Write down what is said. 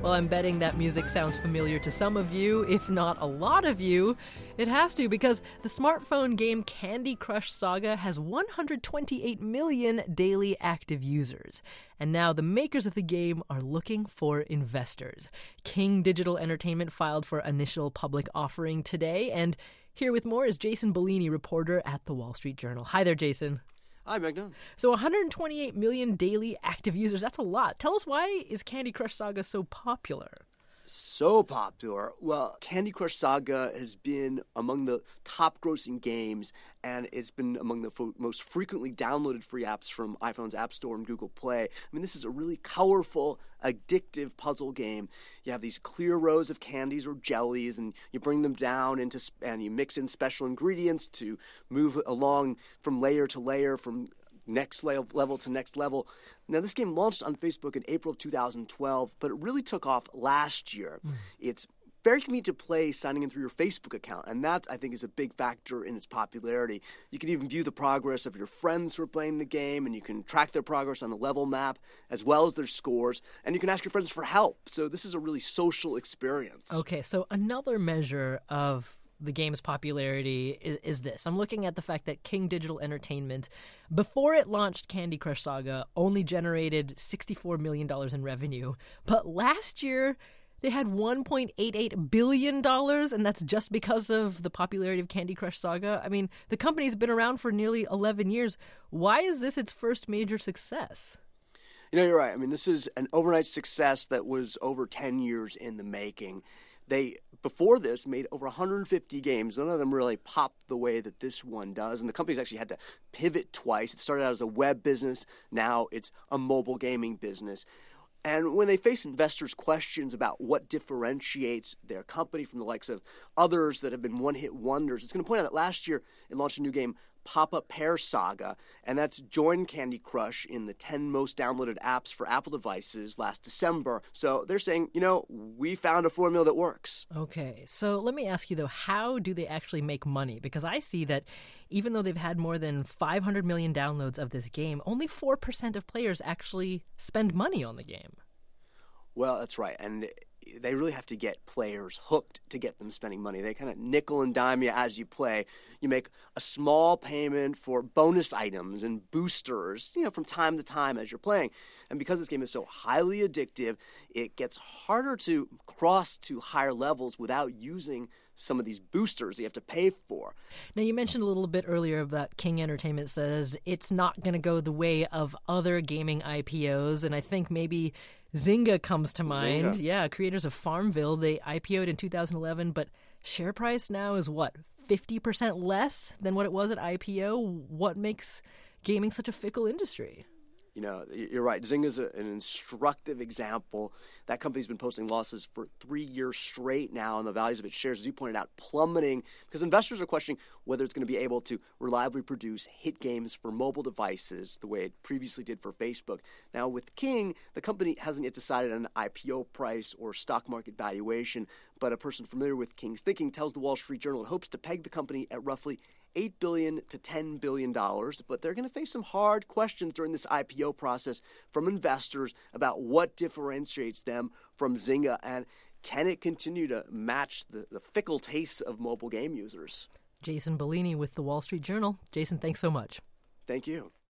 Well, I'm betting that music sounds familiar to some of you, if not a lot of you. It has to, because the smartphone game Candy Crush Saga has 128 million daily active users. And now the makers of the game are looking for investors. King Digital Entertainment filed for initial public offering today, and here with more is Jason Bellini, reporter at The Wall Street Journal. Hi there, Jason. Hi, Magna. So 128 million daily active users, that's a lot. Tell us, why is Candy Crush Saga so popular? So popular. Well, Candy Crush Saga has been among the top grossing games, and it's been among the most frequently downloaded free apps from iPhone's App Store and Google Play. I mean, this is a really colorful, addictive puzzle game. You have these clear rows of candies or jellies, and you bring them down and you mix in special ingredients to move along from layer to layer, from next level to next level. Now, this game launched on Facebook in April of 2012, but it really took off last year. It's very convenient to play signing in through your Facebook account, and that, I think, is a big factor in its popularity. You can even view the progress of your friends who are playing the game, and you can track their progress on the level map, as well as their scores, and you can ask your friends for help. So this is a really social experience. Okay, so another measure of the game's popularity is this. I'm looking at the fact that King Digital Entertainment, before it launched Candy Crush Saga, only generated $64 million in revenue. But last year, they had $1.88 billion, and that's just because of the popularity of Candy Crush Saga. I mean, the company's been around for nearly 11 years. Why is this its first major success? You know, you're right. I mean, this is an overnight success that was over 10 years in the making. They, before this, made over 150 games. None of them really popped the way that this one does. And the company's actually had to pivot twice. It started out as a web business. Now it's a mobile gaming business. And when they face investors' questions about what differentiates their company from the likes of others that have been one-hit wonders, it's going to point out that last year it launched a new game, Pop-Up Pear Saga, and that's joined Candy Crush in the 10 most downloaded apps for Apple devices last December. So they're saying, you know, we found a formula that works. Okay, so let me ask you, though, how do they actually make money? Because I see that even though they've had more than 500 million downloads of this game, only 4% of players actually spend money on the game. Well, that's right, and they really have to get players hooked to get them spending money. They kind of nickel and dime you as you play. You make a small payment for bonus items and boosters, you know, from time to time as you're playing. And because this game is so highly addictive, it gets harder to cross to higher levels without using some of these boosters that you have to pay for. Now, you mentioned a little bit earlier that King Entertainment says it's not going to go the way of other gaming IPOs, and I think maybe Zynga comes to mind. Zynga. Yeah, creators of Farmville. They IPO'd in 2011, but share price now is what, 50% less than what it was at IPO? What makes gaming such a fickle industry? You know, you're right. Zynga's an instructive example. That company's been posting losses for 3 years straight now, and the values of its shares, as you pointed out, plummeting because investors are questioning whether it's going to be able to reliably produce hit games for mobile devices the way it previously did for Facebook. Now, with King, the company hasn't yet decided on an IPO price or stock market valuation, but a person familiar with King's thinking tells the Wall Street Journal it hopes to peg the company at roughly $8 billion to $10 billion, but they're going to face some hard questions during this IPO process from investors about what differentiates them from Zynga, and can it continue to match the fickle tastes of mobile game users? Jason Bellini with The Wall Street Journal. Jason, thanks so much. Thank you.